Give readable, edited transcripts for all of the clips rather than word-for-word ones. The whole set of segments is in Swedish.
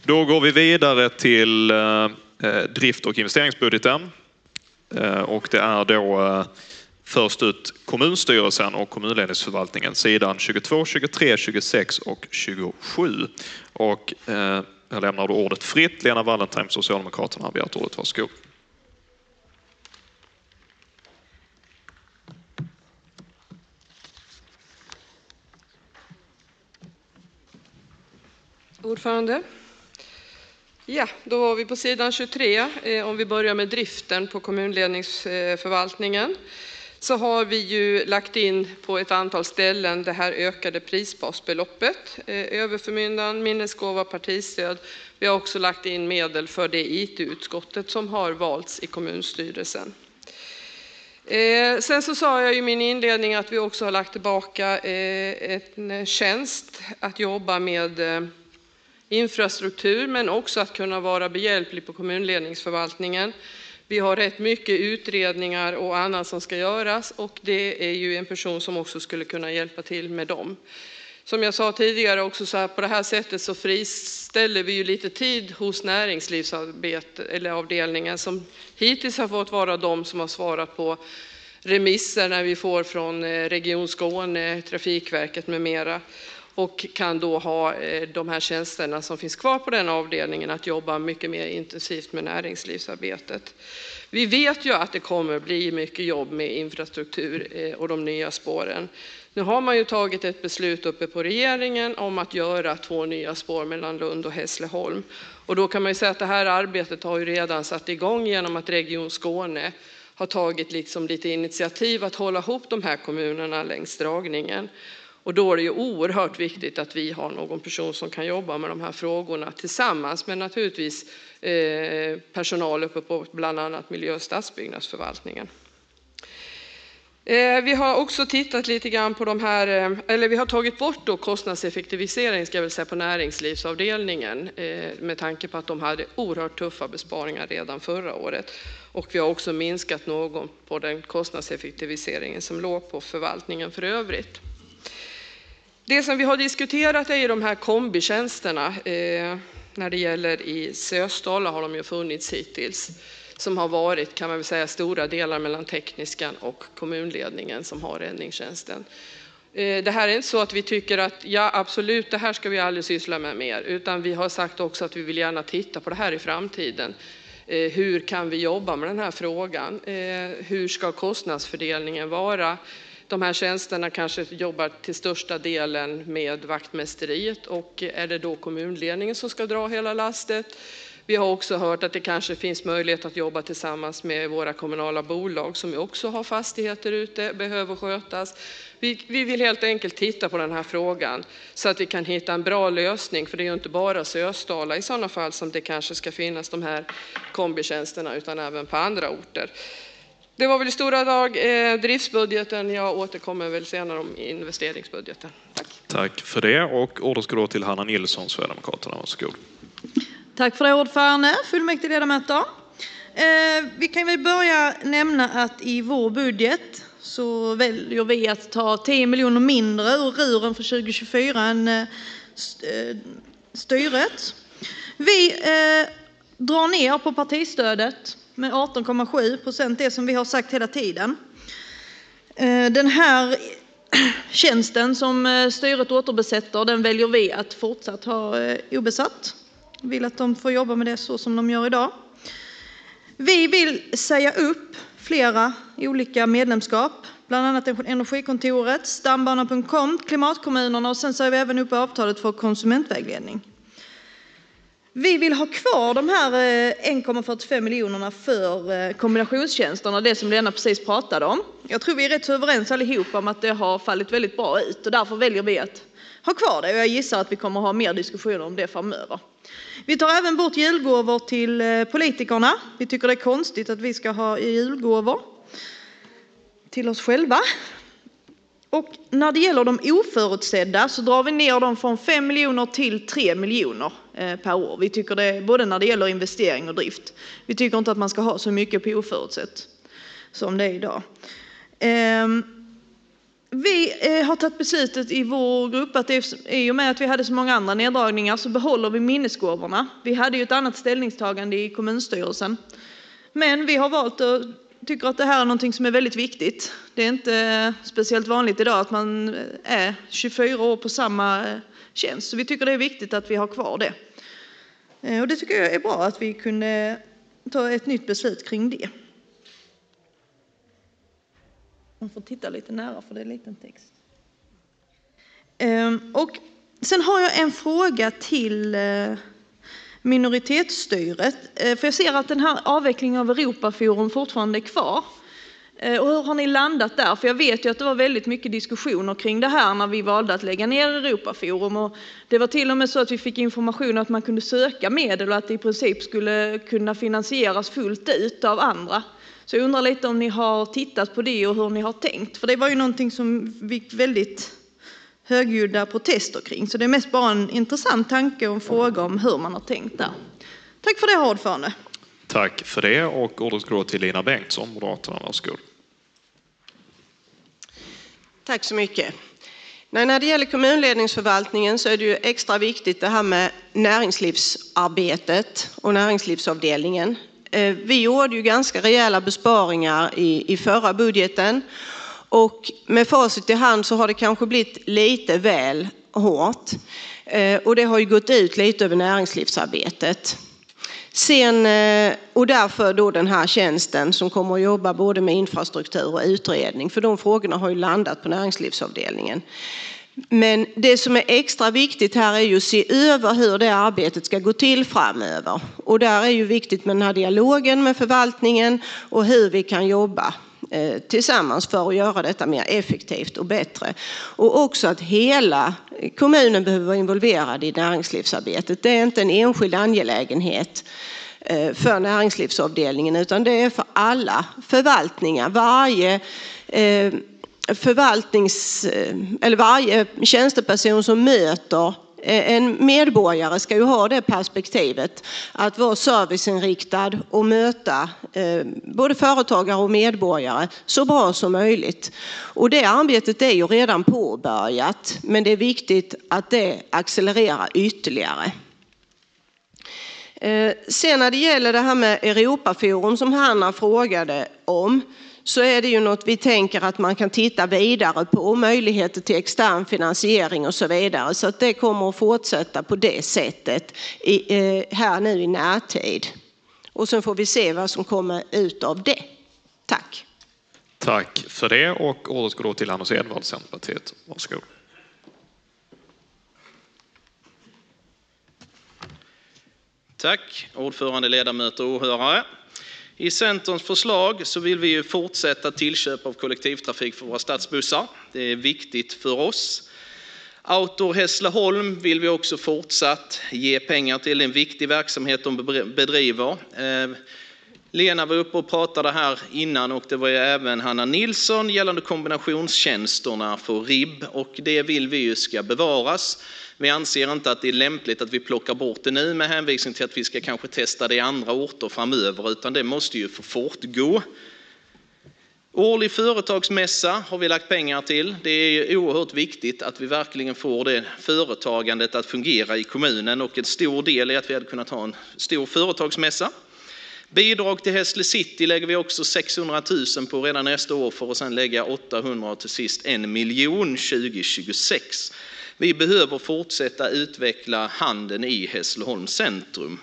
Då går vi vidare till drift- och investeringsbudgeten. Och det är då först ut kommunstyrelsen och kommunledningsförvaltningen, sidan 22, 23, 26 och 27. Och jag lämnar då ordet fritt. Lena Wallentheim, Socialdemokraterna, har begärt ordet. Varsågod. Ordförande. Ja, då var vi på sidan 23. Om vi börjar med driften på kommunledningsförvaltningen så har vi ju lagt in på ett antal ställen det här ökade prisbasbeloppet. Överförmyndaren, minnesgåva, partistöd. Vi har också lagt in medel för det IT-utskottet som har valts i kommunstyrelsen. Sen så sa jag i min inledning att vi också har lagt tillbaka en tjänst att jobba med infrastruktur men också att kunna vara behjälplig på kommunledningsförvaltningen. Vi har rätt mycket utredningar och annat som ska göras och det är ju en person som också skulle kunna hjälpa till med dem. Som jag sa tidigare också så här, på det här sättet så friställer vi ju lite tid hos näringslivsarbete eller avdelningen som hittills har fått vara de som har svarat på remisser när vi får från Region Skåne, Trafikverket med mera. Och kan då ha de här tjänsterna som finns kvar på den avdelningen att jobba mycket mer intensivt med näringslivsarbetet. Vi vet ju att det kommer bli mycket jobb med infrastruktur och de nya spåren. Nu har man ju tagit ett beslut uppe på regeringen om att göra 2 nya spår mellan Lund och Hässleholm. Och då kan man ju säga att det här arbetet har ju redan satt igång genom att Region Skåne har tagit liksom lite initiativ att hålla ihop de här kommunerna längs dragningen. Och då är det ju oerhört viktigt att vi har någon person som kan jobba med de här frågorna tillsammans med naturligtvis personal uppe på bland annat miljö- och stadsbyggnadsförvaltningen. Vi har också tittat lite grann på de här, eller vi har tagit bort då kostnadseffektivisering ska jag väl säga på näringslivsavdelningen med tanke på att de hade oerhört tuffa besparingar redan förra året. Och vi har också minskat någon på den kostnadseffektiviseringen som låg på förvaltningen för övrigt. Det som vi har diskuterat är de här kombitjänsterna. När det gäller i Sösdala har de ju funnits hittills. Som har varit kan man väl säga stora delar mellan tekniskan och kommunledningen som har räddningstjänsten. Det här är inte så att vi tycker att ja absolut det här ska vi aldrig syssla med mer. Utan vi har sagt också att vi vill gärna titta på det här i framtiden. Hur kan vi jobba med den här frågan? Hur ska kostnadsfördelningen vara? De här tjänsterna kanske jobbar till största delen med vaktmästeriet och är det då kommunledningen som ska dra hela lastet? Vi har också hört att det kanske finns möjlighet att jobba tillsammans med våra kommunala bolag som också har fastigheter ute, behöver skötas. Vi vill helt enkelt titta på den här frågan så att vi kan hitta en bra lösning. För det är ju inte bara Sösdala i sådana fall som det kanske ska finnas de här kombitjänsterna utan även på andra orter. Det var väl i stora drag driftsbudgeten. Jag återkommer väl senare om investeringsbudgeten. Tack. Tack för det. Och ordet ska då till Hanna Nilsson, Sverigedemokraterna. Varsågod. Tack för det ordförande, fullmäktige ledamöter. Vi kan väl börja nämna att i vår budget så väljer vi att ta 10 miljoner mindre ur ruren för 2024 än styret. Vi drar ner på partistödet med 18,7%, det som vi har sagt hela tiden. Den här tjänsten som styret återbesätter, den väljer vi att fortsatt ha obesatt. Vi vill att de får jobba med det så som de gör idag. Vi vill säga upp flera olika medlemskap, bland annat Energikontoret, Stambanan.com, Klimatkommunerna och sen säger vi även upp avtalet för konsumentvägledning. Vi vill ha kvar de här 1,45 miljonerna för kombinationstjänsterna, det som Lena precis pratade om. Jag tror vi är rätt så överens allihop om att det har fallit väldigt bra ut och därför väljer vi att ha kvar det och jag gissar att vi kommer ha mer diskussioner om det framöver. Vi tar även bort julgåvor till politikerna. Vi tycker det är konstigt att vi ska ha julgåvor till oss själva. Och när det gäller de oförutsedda så drar vi ner dem från 5 miljoner till 3 miljoner per år. Vi tycker det både när det gäller investering och drift. Vi tycker inte att man ska ha så mycket på oförutsett som det är idag. Vi har tagit beslutet i vår grupp att i och med att vi hade så många andra neddragningar så behåller vi minnesgåvorna. Vi hade ju ett annat ställningstagande i kommunstyrelsen. Men vi har valt att tycker att det här är någonting som är väldigt viktigt. Det är inte speciellt vanligt idag att man är 24 år på samma tjänst. Så vi tycker det är viktigt att vi har kvar det. Och det tycker jag är bra att vi kunde ta ett nytt beslut kring det. Man får titta lite nära för det är liten text. Och sen har jag en fråga till minoritetsstyret. För jag ser att den här avvecklingen av Europaforum fortfarande är kvar. Och hur har ni landat där? För jag vet ju att det var väldigt mycket diskussioner kring det här när vi valde att lägga ner Europaforum. Och det var till och med så att vi fick information att man kunde söka medel och att det i princip skulle kunna finansieras fullt ut av andra. Så jag undrar lite om ni har tittat på det och hur ni har tänkt. För det var ju någonting som vi fick väldigt högljudda protester kring. Så det är mest bara en intressant tanke och en fråga om hur man har tänkt där. Tack för det, herr ordförande. Tack för det och ordet går till Lina Bengtsson, Moderaterna. Varsågod. Tack så mycket. När det gäller kommunledningsförvaltningen så är det ju extra viktigt det här med näringslivsarbetet och näringslivsavdelningen. Vi gjorde ju ganska rejäla besparingar i förra budgeten och med facit i hand så har det kanske blivit lite väl hårt och det har ju gått ut lite över näringslivsarbetet. Och därför då den här tjänsten som kommer att jobba både med infrastruktur och utredning, för de frågorna har ju landat på näringslivsavdelningen. Men det som är extra viktigt här är ju att se över hur det arbetet ska gå till framöver. Och där är ju viktigt med den här dialogen med förvaltningen och hur vi kan jobba tillsammans för att göra detta mer effektivt och bättre. Och också att hela kommunen behöver vara involverad i näringslivsarbetet. Det är inte en enskild angelägenhet för näringslivsavdelningen utan det är för alla förvaltningar. Varje tjänsteperson som möter en medborgare ska ju ha det perspektivet att vara serviceinriktad och möta både företagare och medborgare så bra som möjligt. Och det arbetet är ju redan påbörjat men det är viktigt att det accelererar ytterligare. Sen när det gäller det här med Europaforum som Hanna frågade om så är det ju något vi tänker att man kan titta vidare på, möjligheter till extern finansiering och så vidare. Så att det kommer att fortsätta på det sättet här nu i närtid. Och sen får vi se vad som kommer ut av det. Tack. Tack för det och ordet går då till Anders Edvard, Centerpartiet. Varsågod. Tack, ordförande, ledamöter och åhörare. I Centerns förslag så vill vi ju fortsätta tillköp av kollektivtrafik för våra stadsbussar. Det är viktigt för oss. Outdoor Hässleholm vill vi också fortsatt ge pengar till, en viktig verksamhet de bedriver. Lena var uppe och pratade här innan och det var ju även Hanna Nilsson gällande kombinationstjänsterna för RIB och det vill vi ju ska bevaras. Vi anser inte att det är lämpligt att vi plockar bort det nu med hänvisning till att vi ska kanske testa det i andra orter framöver utan det måste ju få fortgå. Årlig företagsmässa har vi lagt pengar till. Det är oerhört viktigt att vi verkligen får det företagandet att fungera i kommunen och en stor del är att vi hade kunnat ha en stor företagsmässa. Bidrag till Hässle City lägger vi också 600 000 på redan nästa år för att sedan lägga 800 och till sist 1 miljon 2026. Vi behöver fortsätta utveckla handeln i Hässleholms centrum.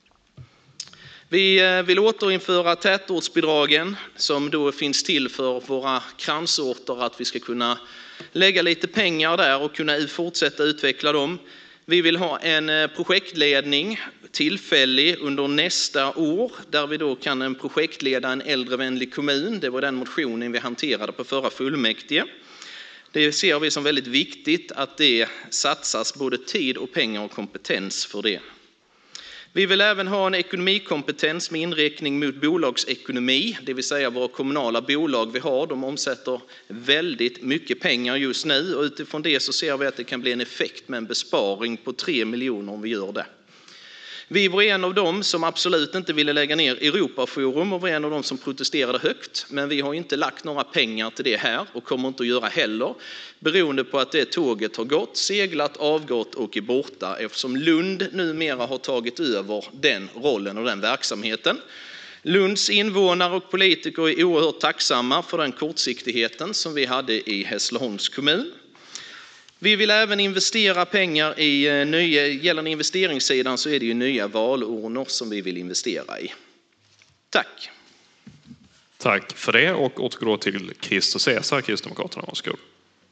Vi vill återinföra tätortsbidragen som då finns till för våra kransorter att vi ska kunna lägga lite pengar där och kunna fortsätta utveckla dem. Vi vill ha en projektledning tillfällig under nästa år där vi då kan projektleda en äldrevänlig kommun. Det var den motionen vi hanterade på förra fullmäktige. Det ser vi som väldigt viktigt att det satsas både tid och pengar och kompetens för det. Vi vill även ha en ekonomikompetens med inriktning mot bolagsekonomi, det vill säga våra kommunala bolag vi har. De omsätter väldigt mycket pengar just nu och utifrån det så ser vi att det kan bli en effekt med en besparing på 3 miljoner om vi gör det. Vi var en av dem som absolut inte ville lägga ner Europaforum och var en av dem som protesterade högt. Men vi har inte lagt några pengar till det här och kommer inte att göra heller. Beroende på att det tåget har gått, seglat, avgått och är borta. Eftersom Lund numera har tagit över den rollen och den verksamheten. Lunds invånare och politiker är oerhört tacksamma för den kortsiktigheten som vi hade i Hässleholms kommun. Vi vill även investera pengar i gällande investeringssidan, så är det ju nya valurnor som vi vill investera i. Tack. Tack för det, och återgår till Christer Cesar, Kristdemokraterna. Varsågod.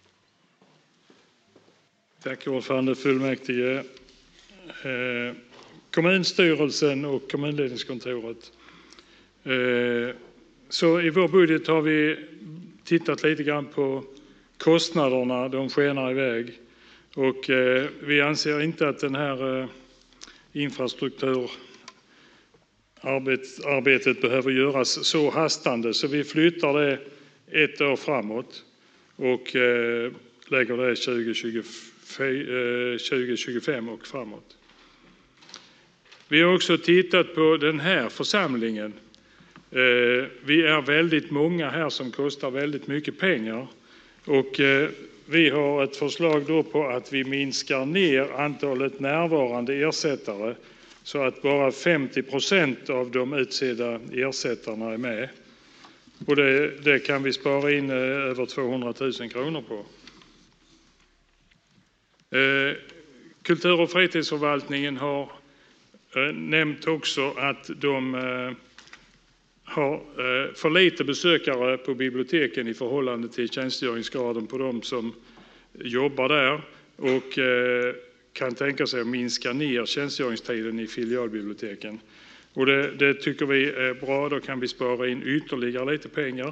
Tack ordförande fullmäktige. Kommunstyrelsen och kommunledningskontoret. Så i vår budget har vi tittat lite grann på kostnaderna, de skenar iväg, och vi anser inte att den här infrastrukturarbetet behöver göras så hastande, så vi flyttar det ett år framåt och lägger det 2025 och framåt. Vi har också tittat på den här församlingen. Vi är väldigt många här som kostar väldigt mycket pengar. Och vi har ett förslag då på att vi minskar ner antalet närvarande ersättare så att bara 50% av de utsedda ersättarna är med. Och det kan vi spara in över 200 000 kronor på. Kultur- och fritidsförvaltningen har nämnt också att de har för lite besökare på biblioteken i förhållande till tjänstgöringsgraden på de som jobbar där, och kan tänka sig att minska ner tjänstgöringstiden i filialbiblioteken. Och det tycker vi är bra, då kan vi spara in ytterligare lite pengar.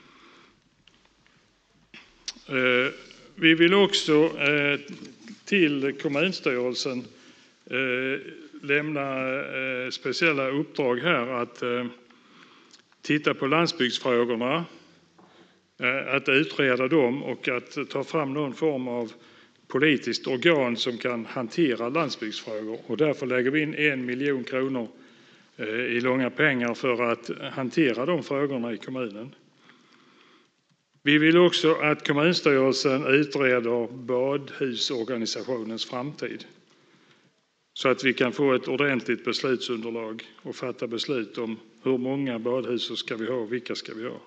Vi vill också till kommunstyrelsen lämna speciella uppdrag här att titta på landsbygdsfrågorna, att utreda dem och att ta fram någon form av politiskt organ som kan hantera landsbygdsfrågor. Och därför lägger vi in 1 miljon kronor i långa pengar för att hantera de frågorna i kommunen. Vi vill också att kommunstyrelsen utreder badhusorganisationens framtid, så att vi kan få ett ordentligt beslutsunderlag och fatta beslut om hur många badhus ska vi ha och vilka ska vi ha.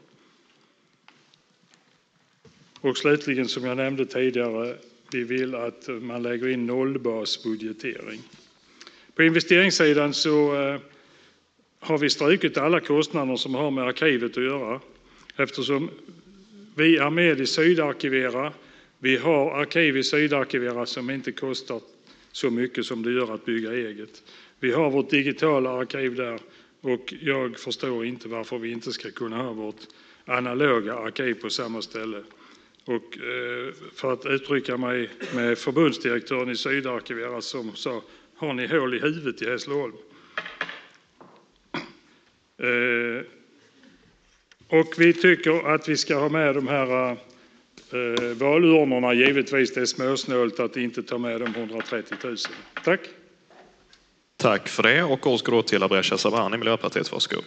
Och slutligen, som jag nämnde tidigare, vi vill att man lägger in nollbasbudgetering. På investeringssidan så har vi strukit alla kostnader som har med arkivet att göra, eftersom vi är med i Sydarkivera. Vi har arkiv i Sydarkivera som inte kostar så mycket som det gör att bygga eget. Vi har vårt digitala arkiv där, och jag förstår inte varför vi inte ska kunna ha vårt analoga arkiv på samma ställe. Och för att uttrycka mig med förbundsdirektören i Sydarkivera som sa, har ni hål i huvudet i Hässleholm? Och vi tycker att vi ska ha med de här valurnorna. Givetvis det är småsnålt att inte ta med de 130 000. Tack. Tack för det, och återgår till Abresha Sabani, Miljöpartiet. Varsågod.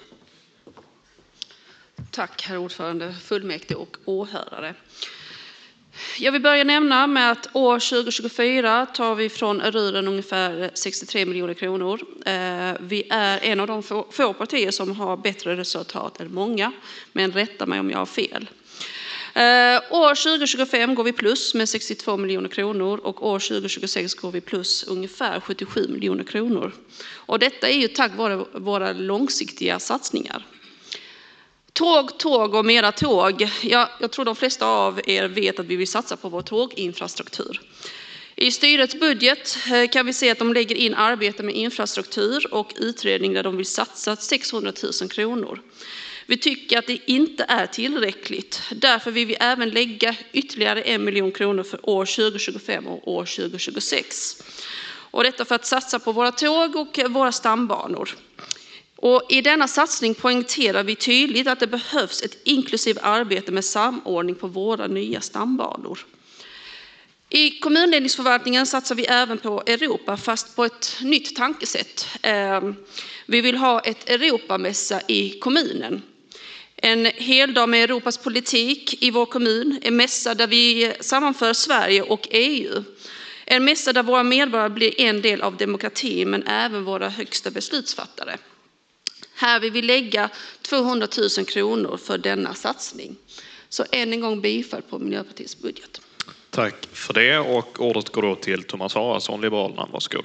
Tack herr ordförande, fullmäktige och åhörare. Jag vill börja nämna med att år 2024 tar vi från Ruden ungefär 63 miljoner kronor. Vi är en av de få partier som har bättre resultat än många, men rätta mig om jag har fel. År 2025 går vi plus med 62 miljoner kronor och år 2026 går vi plus ungefär 77 miljoner kronor. Och detta är ju tack vare våra långsiktiga satsningar. Tåg och mera tåg. Jag tror de flesta av er vet att vi vill satsa på vår tåginfrastruktur. I styrets budget kan vi se att de lägger in arbete med infrastruktur och utredning där de vill satsa 600 000 kronor. Vi tycker att det inte är tillräckligt. Därför vill vi även lägga ytterligare 1 miljon kronor för år 2025 och år 2026. Och detta för att satsa på våra tåg och våra stambanor. Och i denna satsning poängterar vi tydligt att det behövs ett inklusivt arbete med samordning på våra nya stambanor. I kommunledningsförvaltningen satsar vi även på Europa, fast på ett nytt tankesätt. Vi vill ha ett Europamässa i kommunen. En heldag med Europas politik i vår kommun. En mässa där vi sammanför Sverige och EU. En mässa där våra medborgare blir en del av demokratin, men även våra högsta beslutsfattare. Här vill vi lägga 200 000 kronor för denna satsning. Så än en gång bifall på Miljöpartiets budget. Tack för det, och ordet går då till Thomas Haraldsson, Liberalerna. Varsågod.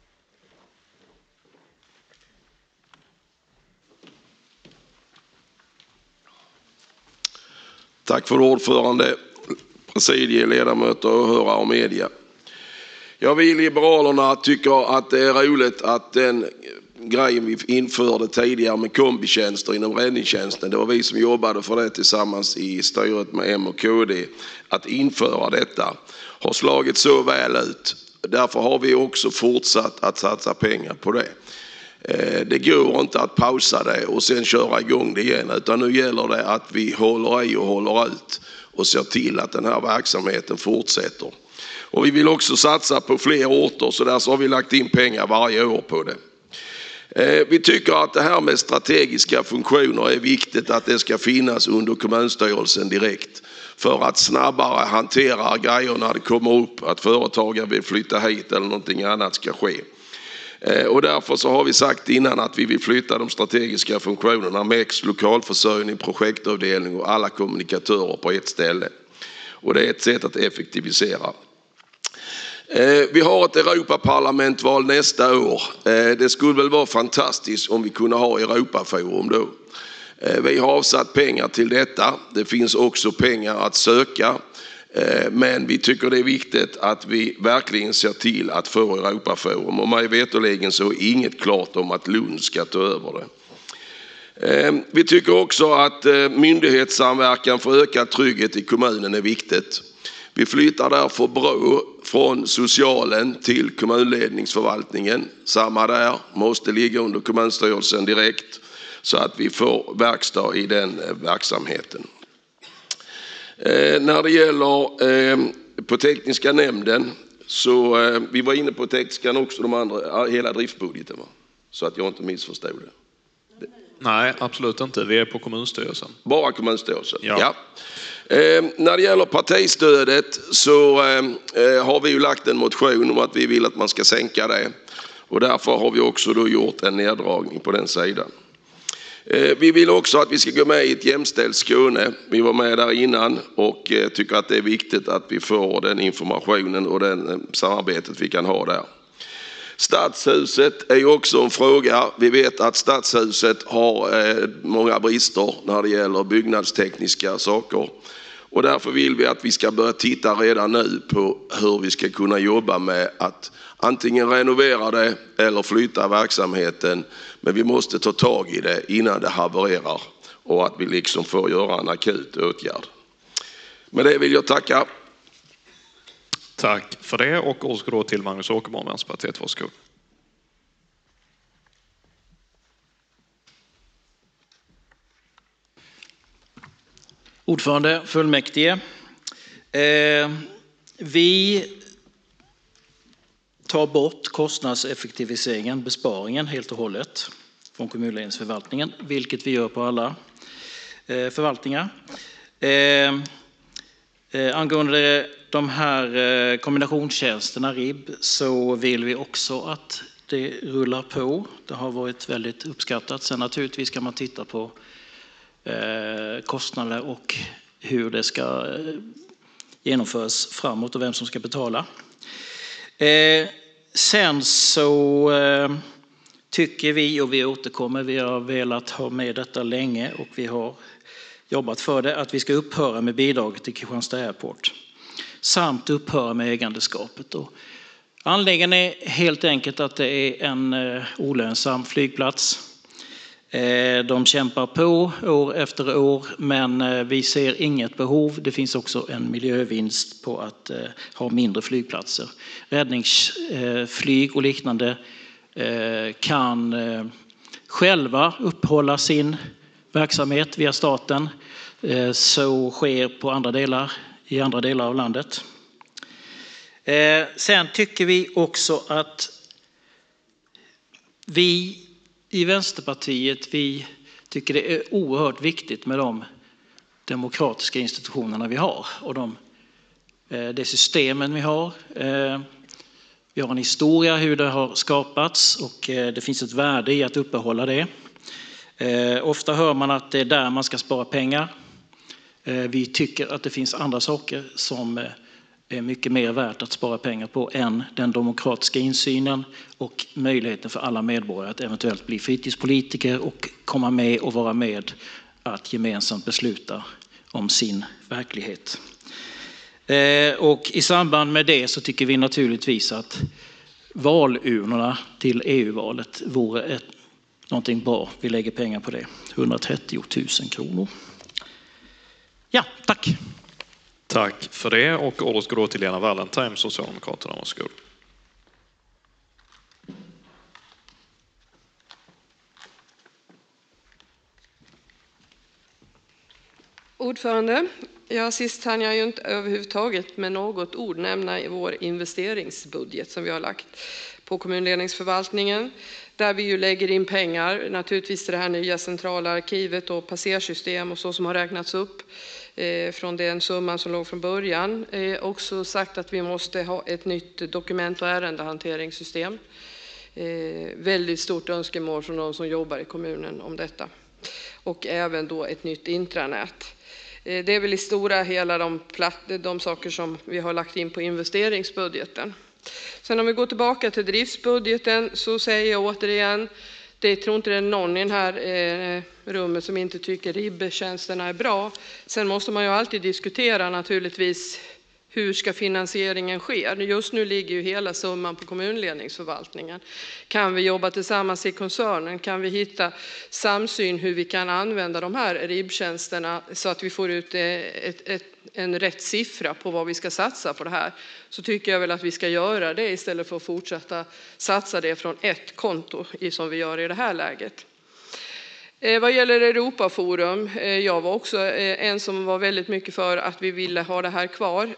Tack för ordförande, presidie, ledamöter, åhörare och media. Vi i Liberalerna tycker att det är roligt att den grejen vi införde tidigare med kombitjänster inom räddningstjänsten, det var vi som jobbade för det tillsammans i styret med M och KD, att införa detta, har slagit så väl ut. Därför har vi också fortsatt att satsa pengar på det. Det går inte att pausa det och sen köra igång det igen, utan nu gäller det att vi håller i och håller ut och ser till att den här verksamheten fortsätter. Och vi vill också satsa på fler orter, så där så har vi lagt in pengar varje år på det. Vi tycker att det här med strategiska funktioner är viktigt, att det ska finnas under kommunstyrelsen direkt för att snabbare hantera grejer när det kommer upp att företagare vill flytta hit eller någonting annat ska ske. Och därför så har vi sagt innan att vi vill flytta de strategiska funktionerna MEX, lokalförsörjning, projektavdelning och alla kommunikatörer på ett ställe. Och det är ett sätt att effektivisera. Vi har ett Europaparlamentval nästa år. Det skulle väl vara fantastiskt om vi kunde ha Europaforum då. Vi har avsatt pengar till detta. Det finns också pengar att söka. Men vi tycker det är viktigt att vi verkligen ser till att få Europaforum. Och mig veterligen så är inget klart om att Lund ska ta över det. Vi tycker också att myndighetssamverkan för ökad trygghet i kommunen är viktigt. Vi flyttar därför BRÅ från socialen till kommunledningsförvaltningen. Samma där, måste ligga under kommunstyrelsen direkt så att vi får verkstad i den verksamheten. När det gäller på tekniska nämnden så vi var inne på tekniska också, de andra, hela driftbudgeten, va? Så att jag inte missförstod det. Nej, absolut inte. Vi är på kommunstyrelsen. Bara kommunstyrelsen? Ja. När det gäller partistödet så har vi ju lagt en motion om att vi vill att man ska sänka det. Och därför har vi också då gjort en neddragning på den sidan. Vi vill också att vi ska gå med i ett jämställt Skåne. Vi var med där innan och tycker att det är viktigt att vi får den informationen och den samarbetet vi kan ha där. Stadshuset är ju också en fråga. Vi vet att Stadshuset har många brister när det gäller byggnadstekniska saker. Och därför vill vi att vi ska börja titta redan nu på hur vi ska kunna jobba med att antingen renovera det eller flytta verksamheten. Men vi måste ta tag i det innan det havererar och att vi liksom får göra en akut åtgärd. Med det vill jag tacka. Tack för det, och återgår då till Magnus Åkerman, Vänsterpartiet. Varsågod. Ordförande, fullmäktige. Vi tar bort kostnadseffektiviseringen, besparingen helt och hållet från kommunledningsförvaltningen, vilket vi gör på alla förvaltningar. Angående de här kombinationstjänsterna RIB så vill vi också att det rullar på. Det har varit väldigt uppskattat. Sen naturligtvis ska man titta på kostnader och hur det ska genomföras framåt och vem som ska betala. Sen så tycker vi, och vi återkommer, vi har velat ha med detta länge och vi har jobbat för det, att vi ska upphöra med bidraget till Kristianstad Airport samt upphöra med ägandeskapet. Anledningen är helt enkelt att det är en olönsam flygplats. De kämpar på år efter år, men vi ser inget behov. Det finns också en miljövinst på att ha mindre flygplatser. Räddningsflyg och liknande kan själva uppehålla sin verksamhet via staten. Så sker i andra delar av landet. Sen tycker vi också att vi i Vänsterpartiet, vi tycker det är oerhört viktigt med de demokratiska institutionerna vi har och det systemen vi har. Vi har en historia hur det har skapats och det finns ett värde i att uppehålla det. Ofta hör man att det är där man ska spara pengar. Vi tycker att det finns andra saker som är mycket mer värt att spara pengar på än den demokratiska insynen och möjligheten för alla medborgare att eventuellt bli fritidspolitiker och komma med och vara med att gemensamt besluta om sin verklighet. Och i samband med det så tycker vi naturligtvis att valurnorna till EU-valet vore någonting bra. Vi lägger pengar på det. 130 000 kronor. Ja, tack. Tack för det, och ordet går då till Lena Wallentheim, Socialdemokraterna. Varsågod. Ordförande, sist hann jag ju inte överhuvudtaget med något ord nämna i vår investeringsbudget som vi har lagt på kommunledningsförvaltningen, där vi ju lägger in pengar naturligtvis till det här nya centrala arkivet och passersystem och så som har räknats upp från den summan som låg från början. Också sagt att vi måste ha ett nytt dokument- och ärendehanteringssystem. Väldigt stort önskemål från de som jobbar i kommunen om detta. Och även då ett nytt intranät. Det är väl i stora hela de saker som vi har lagt in på investeringsbudgeten. Sen om vi går tillbaka till driftsbudgeten så säger jag återigen, det tror inte det är någon i den här rummet som inte tycker RIB-tjänsterna är bra. Sen måste man ju alltid diskutera naturligtvis hur ska finansieringen ske. Just nu ligger ju hela summan på kommunledningsförvaltningen. Kan vi jobba tillsammans i koncernen? Kan vi hitta samsyn hur vi kan använda de här RIB-tjänsterna så att vi får ut en rätt siffra på vad vi ska satsa på det här? Så tycker jag väl att vi ska göra det istället för att fortsätta satsa det från ett konto som vi gör i det här läget. Vad gäller Europaforum, jag var också en som var väldigt mycket för att vi ville ha det här kvar.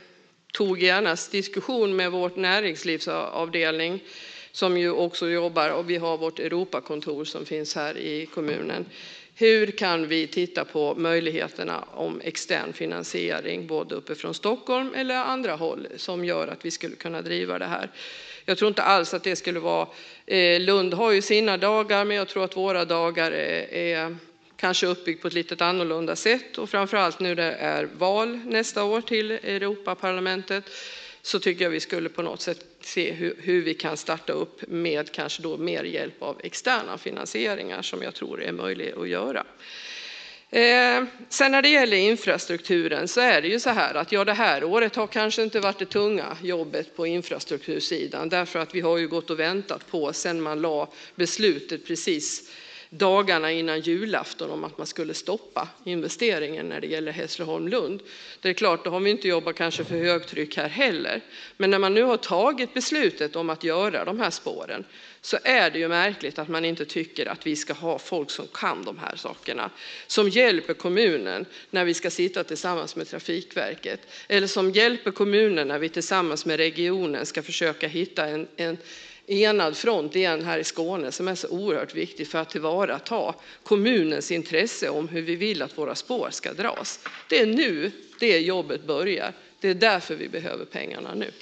Tog gärna diskussion med vårt näringslivsavdelning som ju också jobbar, och vi har vårt Europakontor som finns här i kommunen. Hur kan vi titta på möjligheterna om extern finansiering både uppifrån Stockholm eller andra håll som gör att vi skulle kunna driva det här? Jag tror inte alls att det skulle vara, Lund har ju sina dagar, men jag tror att våra dagar är kanske uppbyggt på ett lite annorlunda sätt, och framförallt nu det är val nästa år till Europaparlamentet så tycker jag vi skulle på något sätt se hur vi kan starta upp med kanske då mer hjälp av externa finansieringar som jag tror är möjligt att göra. Sen när det gäller infrastrukturen så är det ju så här att det här året har kanske inte varit det tunga jobbet på infrastruktursidan, därför att vi har ju gått och väntat på sen man la beslutet precis dagarna innan julafton om att man skulle stoppa investeringen när det gäller Hässleholm-Lund. Det är klart, då har vi inte jobbat kanske för högtryck här heller. Men när man nu har tagit beslutet om att göra de här spåren så är det ju märkligt att man inte tycker att vi ska ha folk som kan de här sakerna. Som hjälper kommunen när vi ska sitta tillsammans med Trafikverket. Eller som hjälper kommunen när vi tillsammans med regionen ska försöka hitta en enad front igen här i Skåne som är så oerhört viktig för att tillvarata kommunens intresse om hur vi vill att våra spår ska dras. Det är nu det jobbet börjar. Det är därför vi behöver pengarna nu.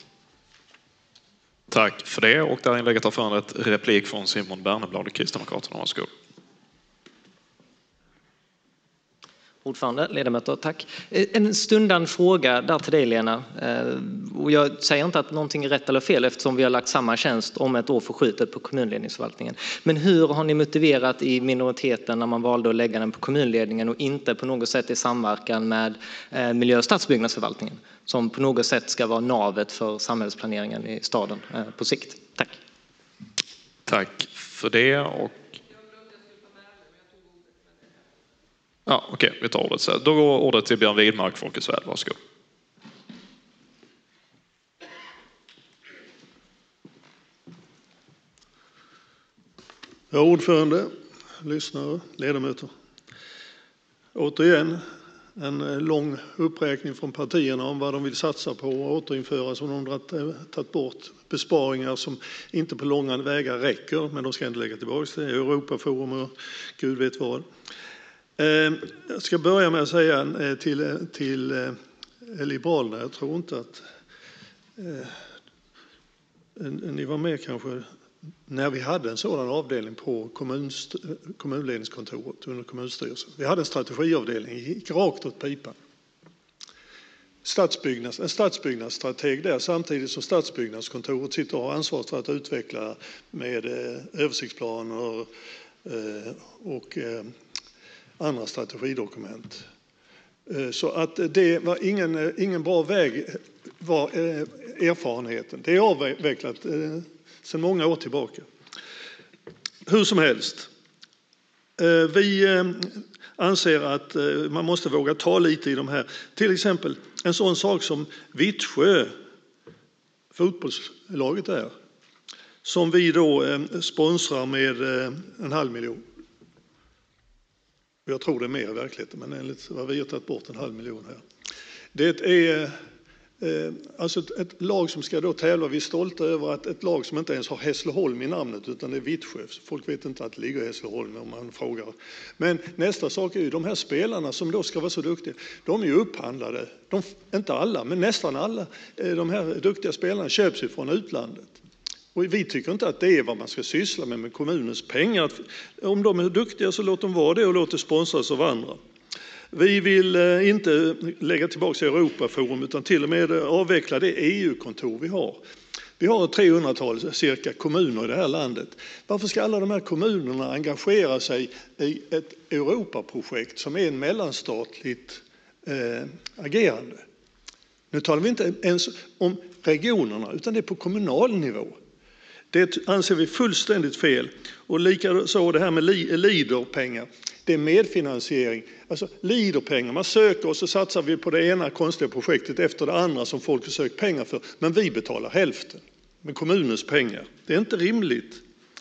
Tack för det, och där inlägget har föranlett replik från Simon Berneblad, Kristdemokraterna. Varsågod. Ordförande, ledamöter, tack. En stundande fråga där till dig, Lena. Och jag säger inte att någonting är rätt eller fel eftersom vi har lagt samma tjänst om ett år förskjutet på kommunledningsförvaltningen. Men hur har ni motiverat i minoriteten när man valde att lägga den på kommunledningen och inte på något sätt i samverkan med miljö- och stadsbyggnadsförvaltningen som på något sätt ska vara navet för samhällsplaneringen i staden på sikt? Tack. Tack för det. Och ja, okej, vi tar ordet så här. Då går ordet till Björn Widmark, Folkets Väl. Varsågod. Ja, ordförande, lyssnare, ledamöter. Återigen, en lång uppräkning från partierna om vad de vill satsa på och återinföra som de har tagit bort. Besparingar som inte på långa vägar räcker, men de ska inte lägga tillbaka till Europaforum och Gud vet vad. Jag ska börja med att säga till Liberalerna, jag tror inte att ni var med kanske när vi hade en sådan avdelning på kommunledningskontoret under kommunstyrelsen. Vi hade en strategiavdelning, gick rakt åt pipan. En stadsbyggnadsstrateg där, samtidigt som stadsbyggnadskontoret sitter och har ansvar för att utveckla med översiktsplaner och andra strategidokument. Så att det var ingen bra väg, var erfarenheten. Det är avvecklat sedan många år tillbaka. Hur som helst, vi anser att man måste våga ta lite i de här. Till exempel en sån sak som Vittsjö, fotbollslaget där, som vi då sponsrar med 500 000. Jag tror det är mer i verkligheten, men enligt vad vi har tagit bort 500 000 här. Det är alltså ett lag som ska då tävla. Vi är stolta över att ett lag som inte ens har Hässleholm i namnet utan det är Vittsjö. Folk vet inte att det ligger i Hässleholm om man frågar. Men nästa sak är ju de här spelarna som då ska vara så duktiga. De är ju upphandlade. Inte alla, men nästan alla. De här duktiga spelarna köps ju från utlandet. Och vi tycker inte att det är vad man ska syssla med kommunens pengar. Om de är duktiga så låt dem vara det och låt det sponsras av andra. Vi vill inte lägga tillbaka Europaforum utan till och med avveckla det EU-kontor vi har. Vi har 300-tal cirka kommuner i det här landet. Varför ska alla de här kommunerna engagera sig i ett Europaprojekt som är en mellanstatligt agerande? Nu talar vi inte ens om regionerna utan det är på kommunal nivå. Det anser vi fullständigt fel. Och likaså det här med LEADER-pengar. Det är medfinansiering. Alltså LEADER-pengar, man söker och så satsar vi på det ena konstiga projektet efter det andra som folk har sökt pengar för. Men vi betalar hälften med kommunens pengar. Det är inte rimligt.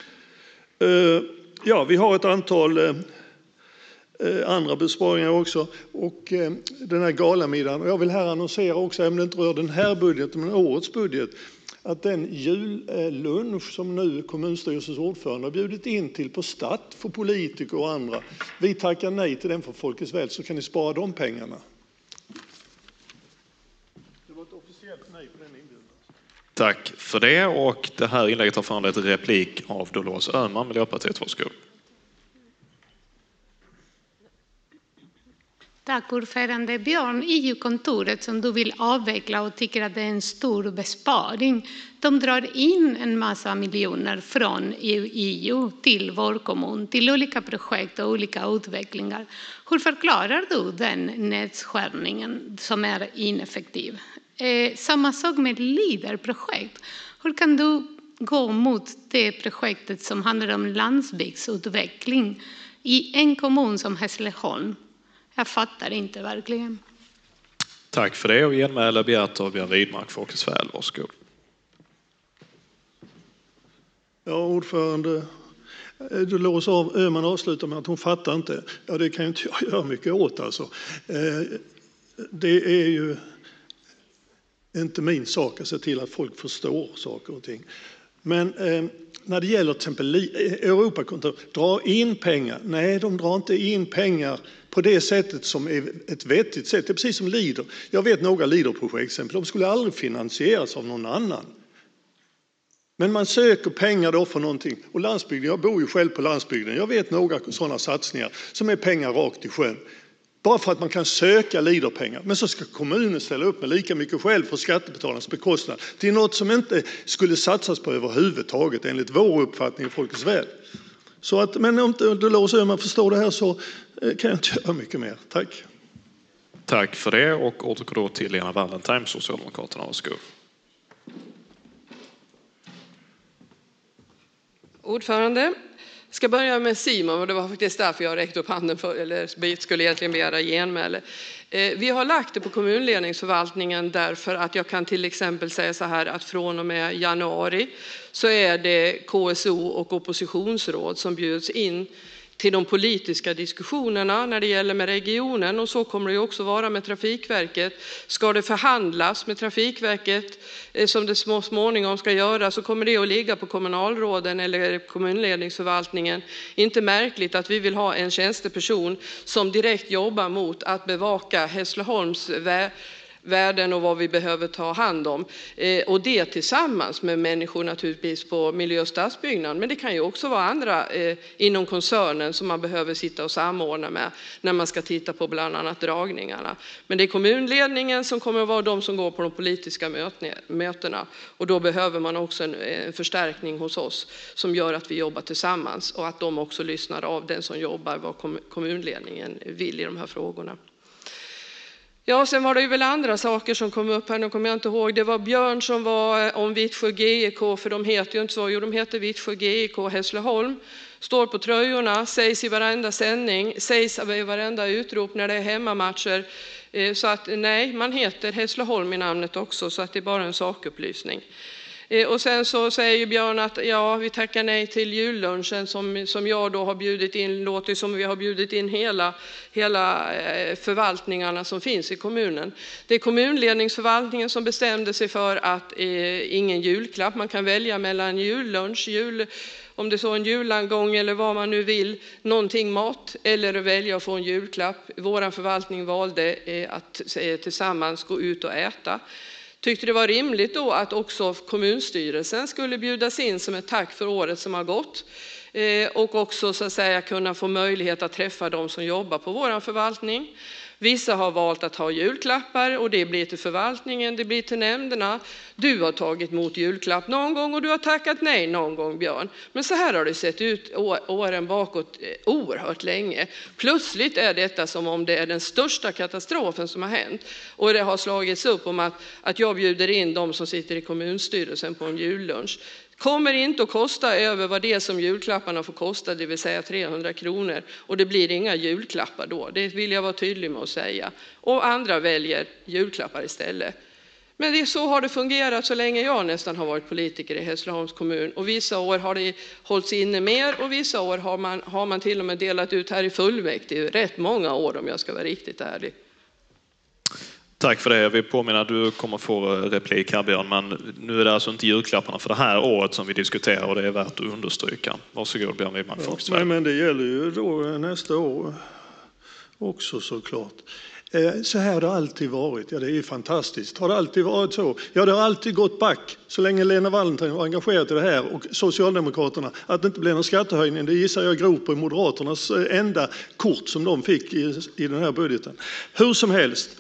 Ja, vi har ett antal andra besparingar också. Och den här galamiddagen. Och jag vill här annonsera också, även om det inte rör den här budgeten men årets budget, att den jullunch som nu kommunstyrelsens ordförande har bjudit in till på Statt för politiker och andra. Vi tackar nej till den för Folkets väl så kan ni spara de pengarna. Det var ett officiellt nej på den inbjudan. Tack för det och det här inlägget har föranlett en replik av Dolores Öhman, Miljöpartiet. Varsågod. Tack ordförande. Björn, EU-kontoret som du vill avveckla och tycker att det är en stor besparing. De drar in en massa miljoner från EU till vår kommun, till olika projekt och olika utvecklingar. Hur förklarar du den nedskärningen som är ineffektiv? Samma sak med LEADER-projekt. Hur kan du gå mot det projektet som handlar om landsbygdsutveckling i en kommun som Hässleholm? Jag fattar inte verkligen. Tack för det och genmäle begärt av Björn Widmark, Folkets väl. Varsågod. Ja, ordförande. Dolores Öhman avslutar med att hon fattar inte. Ja, det kan ju inte jag göra mycket åt alltså. Det är ju inte min sak att se till att folk förstår saker och ting. Men när det gäller till exempel Europakontor, dra in pengar. Nej, de drar inte in pengar på det sättet som är ett vettigt sätt. Det är precis som LEADER. Jag vet några LEADER-projekt exempel. De skulle aldrig finansieras av någon annan. Men man söker pengar då för någonting. Och landsbygden, jag bor ju själv på landsbygden. Jag vet några sådana satsningar som är pengar rakt i sjön. Bara för att man kan söka LEADER-pengar. Men så ska kommunen ställa upp med lika mycket själv för skattebetalarnas bekostnad. Det är något som inte skulle satsas på överhuvudtaget enligt vår uppfattning i Folkets väl. Så att, men om Dolores Öhman förstår det här så kan jag inte göra mycket mer. Tack. Tack för det och återgår då till Lena Wallentheim, Socialdemokraterna. Varsågod. Ordförande, ska börja med Simon och det var faktiskt därför jag räckte upp handen eller skulle egentligen begära genmäle. Vi har lagt det på kommunledningsförvaltningen därför att jag kan till exempel säga så här att från och med januari så är det KSO och oppositionsråd som bjuds in till de politiska diskussionerna när det gäller med regionen, och så kommer det också vara med Trafikverket. Ska det förhandlas med Trafikverket som det småningom ska göra, så kommer det att ligga på kommunalråden eller kommunledningsförvaltningen. Inte märkligt att vi vill ha en tjänsteperson som direkt jobbar mot att bevaka Hässleholms värden och vad vi behöver ta hand om. Och det tillsammans med människor naturligtvis på miljö- och stadsbyggnad. Men det kan ju också vara andra inom koncernen som man behöver sitta och samordna med när man ska titta på bland annat dragningarna. Men det är kommunledningen som kommer att vara de som går på de politiska mötena. Och då behöver man också en förstärkning hos oss som gör att vi jobbar tillsammans och att de också lyssnar av den som jobbar vad kommunledningen vill i de här frågorna. Ja, sen var det ju väl andra saker som kom upp här, nu kommer jag inte ihåg. Det var Björn som var om Vittsjö GIK, för de heter ju inte så. Jo, de heter Vittsjö GIK Hässleholm. Står på tröjorna, sägs i varenda sändning, sägs i varenda utrop när det är hemmamatcher. Så att nej, man heter Hässleholm i namnet också, så att det är bara en sakupplysning. Och sen så säger Björn att ja, vi tackar nej till jullunchen som jag då har bjudit in. Låter som vi har bjudit in hela förvaltningarna som finns i kommunen. Det är kommunledningsförvaltningen som bestämde sig för att ingen julklapp. Man kan välja mellan jullunch, om det är så en julangång eller vad man nu vill, någonting mat, eller välja att få en julklapp. Vår förvaltning valde att tillsammans gå ut och äta. Tyckte det var rimligt då att också kommunstyrelsen skulle bjudas in som ett tack för året som har gått. Och också så att säga kunna få möjlighet att träffa de som jobbar på vår förvaltning. Vissa har valt att ha julklappar och det blir till förvaltningen, det blir till nämnderna. Du har tagit emot julklapp någon gång och du har tackat nej någon gång, Björn. Men så här har det sett ut åren bakåt oerhört länge. Plötsligt är detta som om det är den största katastrofen som har hänt. Och det har slagits upp om att jag bjuder in de som sitter i kommunstyrelsen på en jullunch. Kommer inte att kosta över vad det som julklapparna får kosta, det vill säga 300 kronor. Och det blir inga julklappar då, det vill jag vara tydlig med att säga. Och andra väljer julklappar istället. Men så har det fungerat så länge jag nästan har varit politiker i Hässleholms kommun. Och vissa år har det hållits inne mer och vissa år har man till och med delat ut här i fullmäktige. Rätt många år om jag ska vara riktigt ärlig. Tack för det. Jag vill påminna att du kommer få replik här, Björn. Men nu är det alltså inte julklapparna för det här året som vi diskuterar och det är värt att understryka. Varsågod, Björn Widmark. Nej, men det gäller ju då nästa år också såklart. Så här har det alltid varit. Ja, det är fantastiskt. Har det alltid varit så? Ja, det har alltid gått back så länge Lena Wallentheim var engagerad i det här och Socialdemokraterna. Att det inte blev någon skattehöjning, det gissar jag grov på Moderaternas enda kort som de fick i den här budgeten. Hur som helst.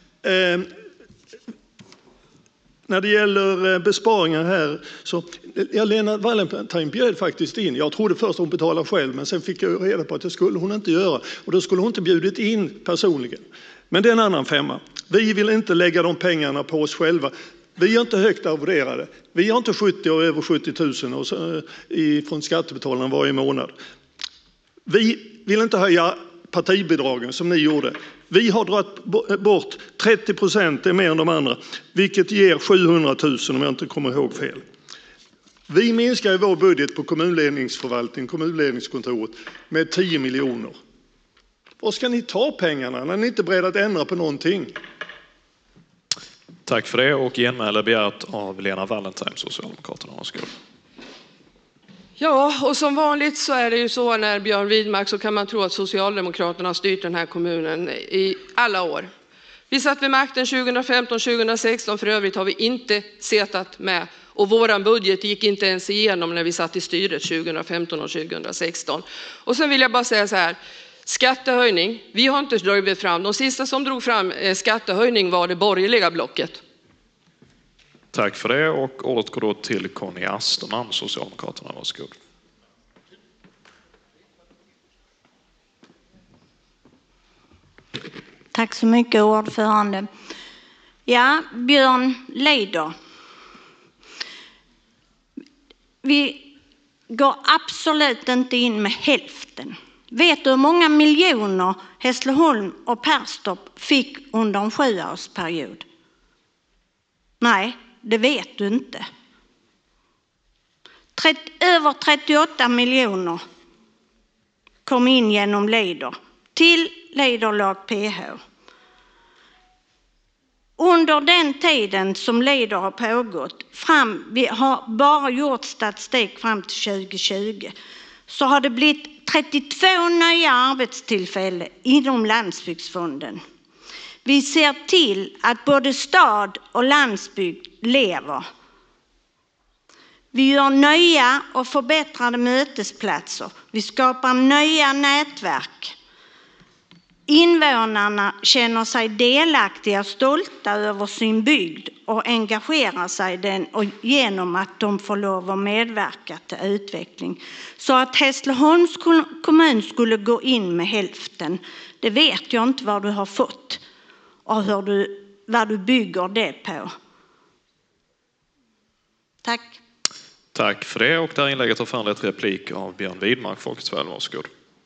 När det gäller besparingar här så Lena Wallentheim bjöd faktiskt in. Jag trodde först hon betalade själv, men sen fick jag reda på att det skulle hon inte göra och då skulle hon inte bjudit in personligen. Men det är en annan femma. Vi vill inte lägga de pengarna på oss själva. Vi är inte högt arvoderade. Vi har inte 70 och över 70 000 från skattebetalarna varje månad. Vi vill inte höja partibidragen som ni gjorde. Vi har dragit bort 30%, det är mer än de andra, vilket ger 700 000 om jag inte kommer ihåg fel. Vi minskar i vår budget på kommunledningskontoret med 10 miljoner. Var ska ni ta pengarna när ni inte är beredda att ändra på någonting? Tack för det och genmäle begärt av Lena Wallentheim, Socialdemokraterna. Varsågod. Ja, och som vanligt så är det ju så när Björn Widmark så kan man tro att Socialdemokraterna har styrt den här kommunen i alla år. Vi satt vid makten 2015-2016, för övrigt har vi inte setat med. Och våran budget gick inte ens igenom när vi satt i styret 2015 och 2016. Och sen vill jag bara säga så här, skattehöjning, vi har inte dragit fram. De sista som drog fram skattehöjning var det borgerliga blocket. Tack för det och ordet går då till Conny Asterman, Socialdemokraterna. Varsågod. Tack så mycket, ordförande. Ja, Björn Leider. Vi går absolut inte in med hälften. Vet du hur många miljoner Hässleholm och Perstorp fick under en 7-årsperiod? Nej, det vet du inte. Över 38 miljoner kom in genom Leader till Leaderlag PH. Under den tiden som Leader har pågått, vi har bara gjort statistik fram till 2020, så har det blivit 32 nya arbetstillfällen inom Landsbygdsfonden. Vi ser till att både stad och landsbygd lever. Vi gör nya och förbättrade mötesplatser. Vi skapar nya nätverk. Invånarna känner sig delaktiga och stolta över sin bygd och engagerar sig i den och genom att de får lov att medverka till utveckling. Så att Hässleholms kommun skulle gå in med hälften, det vet jag inte vad du har fått och vad du bygger det på. Tack. Tack för det, och där inlägget har föranlett replik av Björn Widmark, Folkets väl, varsågod.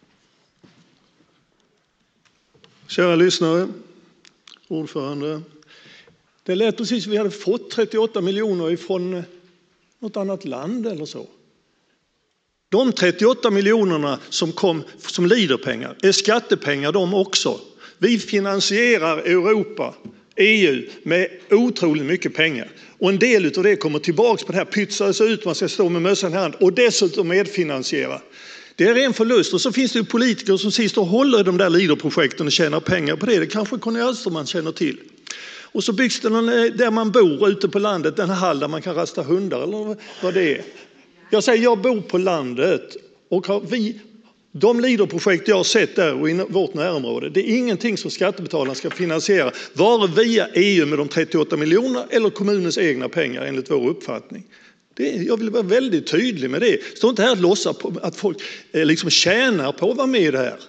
Kära lyssnare, ordförande. Det lät precis som vi hade fått 38 miljoner ifrån något annat land eller så. De 38 miljonerna som kom som Leaderpengar är skattepengar de också. Vi finansierar Europa, EU, med otroligt mycket pengar. Och en del av det kommer tillbaka på det här, pytsas ut, man ska stå med mössan i hand och dessutom medfinansiera. Det är en förlust, och så finns det ju politiker som sist och håller i de där Leaderprojekten och tjänar pengar på det. Det kanske Conny Österman känner till. Och så byggs det någon, där man bor ute på landet, en hall där man kan rasta hundar eller vad det är. Jag säger, jag bor på landet och de Leaderprojekt jag har sett där och i vårt närområde, det är ingenting som skattebetalarna ska finansiera, vare via EU med de 38 miljonerna eller kommunens egna pengar enligt vår uppfattning. Jag vill vara väldigt tydlig med det. Stå inte här och låtsas på att folk liksom tjänar på att vara med i det här.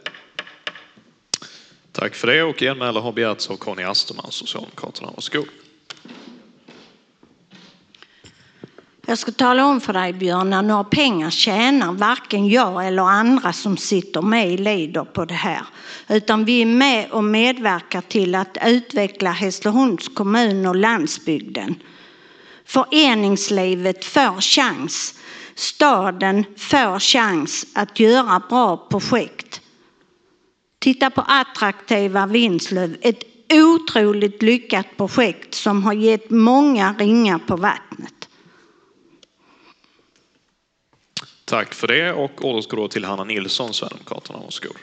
Tack för det, och genmäle har begärts av Conny Österman, Socialdemokraterna. Varsågod. Jag ska tala om för dig, Björn, när några pengar tjänar varken jag eller andra som sitter med i Leader på det här. Utan vi är med och medverkar till att utveckla Hässleholms kommun och landsbygden. Föreningslivet får chans. Staden får chans att göra bra projekt. Titta på attraktiva Vinslöv. Ett otroligt lyckat projekt som har gett många ringar på vattnet. Tack för det, och ordet går då till Hanna Nilsson, Sverigedemokraterna. Varsågod.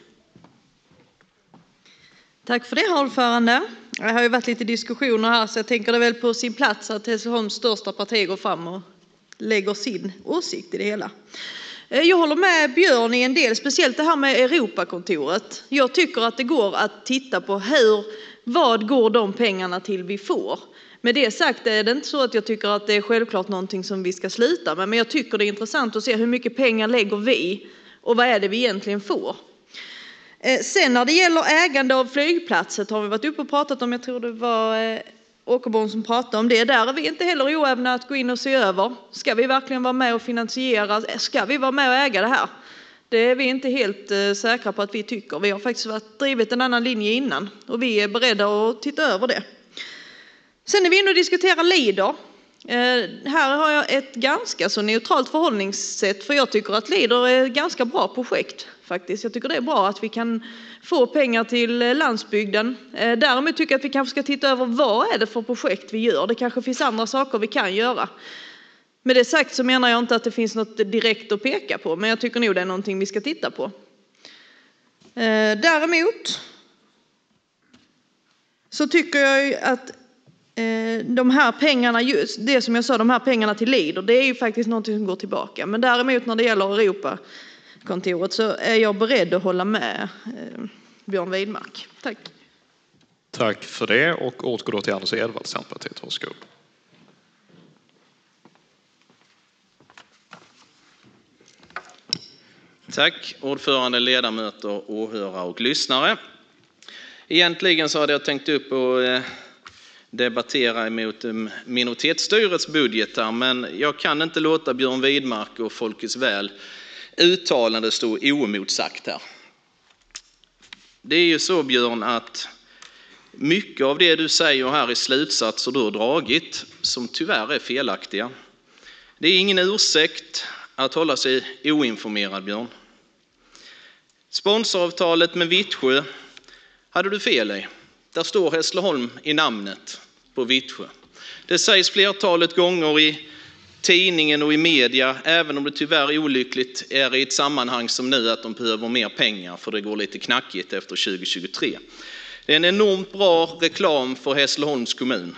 Tack för det, ordförande. Det har ju varit lite diskussioner här, så jag tänker det väl på sin plats att Hässleholms största parti går fram och lägger sin åsikt i det hela. Jag håller med Björn i en del, speciellt det här med Europakontoret. Jag tycker att det går att titta på vad går de pengarna till vi får. Med det sagt är det inte så att jag tycker att det är självklart någonting som vi ska sluta med, men jag tycker det är intressant att se hur mycket pengar lägger vi och vad är det vi egentligen får. Sen när det gäller ägande av flygplatser har vi varit uppe och pratat om, jag tror det var Åkerborn som pratade om det. Där är vi inte heller oävna att gå in och se över. Ska vi verkligen vara med och finansiera? Ska vi vara med och äga det här? Det är vi inte helt säkra på att vi tycker. Vi har faktiskt drivit en annan linje innan och vi är beredda att titta över det. Sen är vi inne och diskuterar Leader. Här har jag ett ganska så neutralt förhållningssätt, för jag tycker att Leader är ett ganska bra projekt faktiskt. Jag tycker det är bra att vi kan få pengar till landsbygden. Däremot tycker jag att vi kanske ska titta över vad är det för projekt vi gör. Det kanske finns andra saker vi kan göra. Med det sagt så menar jag inte att det finns något direkt att peka på, men jag tycker nog det är någonting vi ska titta på. Däremot så tycker jag att de här pengarna, just det som jag sa, de här pengarna till Leader, det är ju faktiskt någonting som går tillbaka. Men däremot när det gäller Europakontoret så är jag beredd att hålla med Björn Widmark. Tack. Tack för det, och ordet går då till Anders Edvard, Centerpartiet. Varsågod. Tack, ordförande, ledamöter, åhörare och lyssnare. Egentligen så hade jag tänkt upp och debattera emot minoritetsstyrets budgetar, men jag kan inte låta Björn Widmark och Folkets väl uttalande stå oemotsagt här. Det är ju så, Björn, att mycket av det du säger här i slutsatser du har dragit, som tyvärr är felaktiga. Det är ingen ursäkt att hålla sig oinformerad, Björn. Sponsoravtalet med Vittsjö hade du fel i. Där står Hässleholm i namnet på Vittsjö. Det sägs flertalet gånger i tidningen och i media, även om det tyvärr olyckligt är i ett sammanhang som nu att de behöver mer pengar för det går lite knackigt efter 2023. Det är en enormt bra reklam för Hässleholms kommun.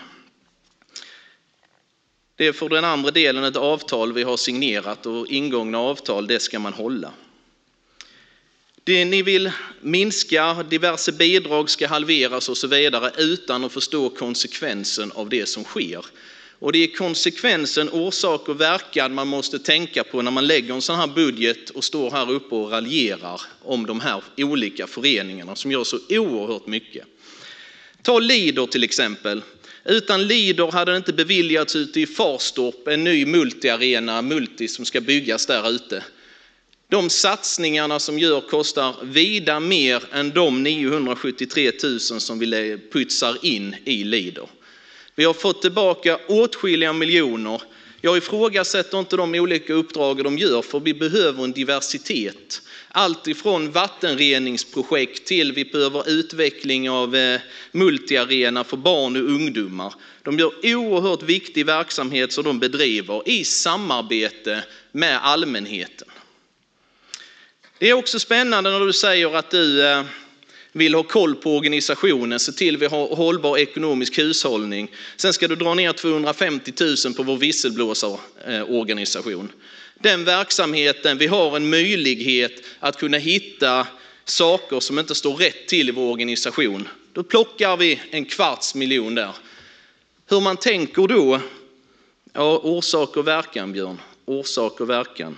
Det är för den andra delen ett avtal vi har signerat och ingångna avtal, det ska man hålla. Det ni vill minska, diverse bidrag ska halveras och så vidare utan att förstå konsekvensen av det som sker. Och det är konsekvensen, orsak och verkan man måste tänka på när man lägger en sån här budget och står här uppe och raljerar om de här olika föreningarna som gör så oerhört mycket. Ta Lider till exempel. Utan Lider hade det inte beviljats ute i Farstorp en ny multiarena, som ska byggas där ute. De satsningarna som gör kostar vida mer än de 973 000 som vi putsar in i Lider. Vi har fått tillbaka åtskilliga miljoner. Jag ifrågasätter inte de olika uppdrag de gör, för vi behöver en diversitet. Allt ifrån vattenreningsprojekt till vi behöver utveckling av multiarena för barn och ungdomar. De gör oerhört viktig verksamhet som de bedriver i samarbete med allmänheten. Det är också spännande när du säger att du vill ha koll på organisationen, se till vi har hållbar ekonomisk hushållning. Sen ska du dra ner 250 000 på vår visselblåsarorganisation. Den verksamheten, vi har en möjlighet att kunna hitta saker som inte står rätt till i vår organisation. Då plockar vi 250 000 där. Hur man tänker då? Ja, orsak och verkan, Björn. Orsak och verkan.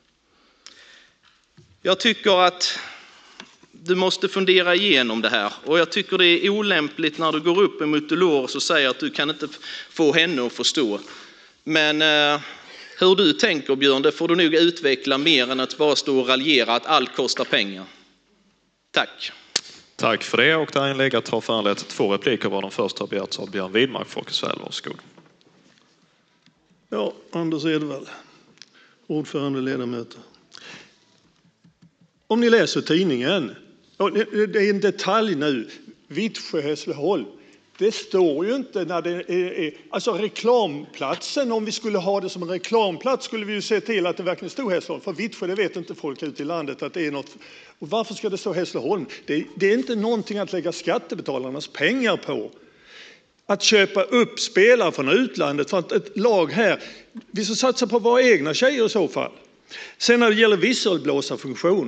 Jag tycker att du måste fundera igenom det här, och jag tycker det är olämpligt när du går upp emot Dolores och säger att du kan inte få henne att förstå. Men hur du tänker, Björn, det får du nog utveckla mer än att bara stå och raljera att allt kostar pengar. Tack. Tack för det, och det här inlägget har föranlett 2 repliker, var de första har begärts av Björn Widmark, Folkets väl, varsågod. Ja, Anders Edvall, ordförande, ledamöter. Om ni läser tidningen, det är en detalj nu, Vittsjö, Hässleholm. Det står ju inte när det är, alltså reklamplatsen, om vi skulle ha det som en reklamplats skulle vi ju se till att det verkligen stod Hässleholm. För Vittsjö, det vet inte folk ute i landet att det är något. Och varför ska det stå Hässleholm? Det är inte någonting att lägga skattebetalarnas pengar på. Att köpa upp spelare från utlandet för att ett lag här, vi ska satsa på våra egna tjejer i så fall. Sen när det gäller visselblåsarfunktion.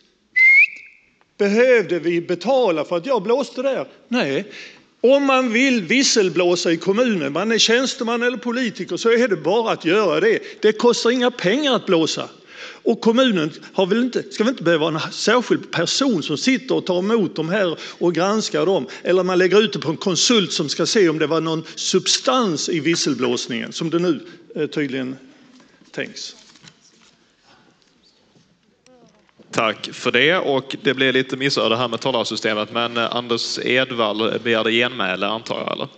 Behövde vi betala för att jag blåste där? Nej. Om man vill visselblåsa i kommunen, man är tjänsteman eller politiker, så är det bara att göra det. Det kostar inga pengar att blåsa. Och kommunen ska väl inte behöva en särskild person som sitter och tar emot de här och granskar dem. Eller man lägger ut det på en konsult som ska se om det var någon substans i visselblåsningen, som det nu tydligen tänks. Tack för det, och det blev lite missöde här med talarsystemet, men Anders Edvall begärde genmäle, antar jag, eller?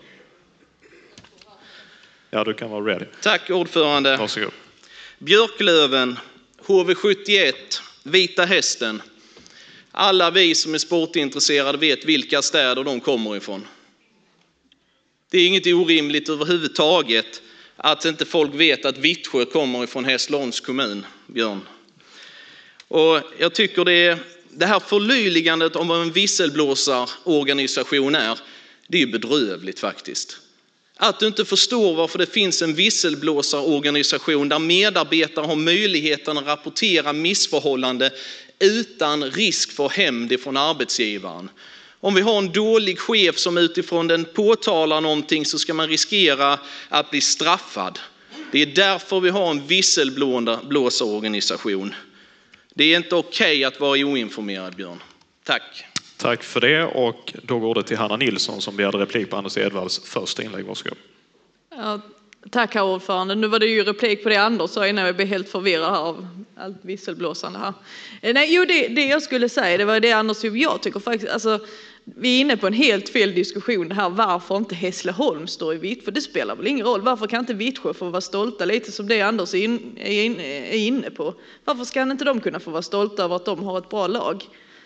Ja, du kan vara ready. Tack ordförande. Varsågod. Björklöven, HV71, Vita Hästen. Alla vi som är sportintresserade vet vilka städer de kommer ifrån. Det är inget orimligt överhuvudtaget att inte folk vet att Vittsjö kommer ifrån Hässleholms kommun, Björn. Och jag tycker det här förlöjligandet om vad en visselblåsarorganisation är, det är bedrövligt faktiskt. Att du inte förstår varför det finns en visselblåsarorganisation där medarbetare har möjligheten att rapportera missförhållande utan risk för hämnd från arbetsgivaren. Om vi har en dålig chef som utifrån den påtalar någonting, så ska man riskera att bli straffad. Det är därför vi har en visselblåsarorganisation. Det är inte okej att vara oinformerad, Björn. Tack. Tack för det, och då går det till Hanna Nilsson som begärde replik på Anders Edvalls första inlägg. Varsågod. Ja, tack herr ordförande. Nu var det ju replik på det Anders sa innan jag blev helt förvirrad här av allt visselblåsande här. Det jag skulle säga, det var det Anders, jag tycker faktiskt, alltså vi är inne på en helt fel diskussion här, varför inte Hässleholm står i Vittsjö. Det spelar väl ingen roll. Varför kan inte Vittsjö få vara stolta lite som det Anders är inne på? Varför ska inte de kunna få vara stolta över att de har ett bra lag?